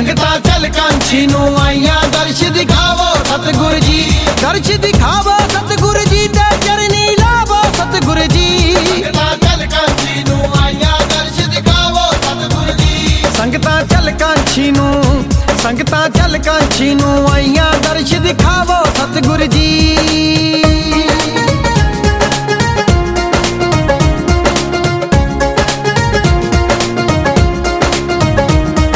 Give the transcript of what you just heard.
संगतां चल कांछी नूं आईयां दर्श दिखावो सतगुर जी। दर्श दिखावो सतगुर जी ते चरनी लावो सतगुर जी। संगतां चल कांछी नूं आईयां दर्श दिखावो सतगुर जी। संगतां चल कांछी नूं संगतां चल कांछी नूं आईयां दर्श दिखावो सतगुर जी।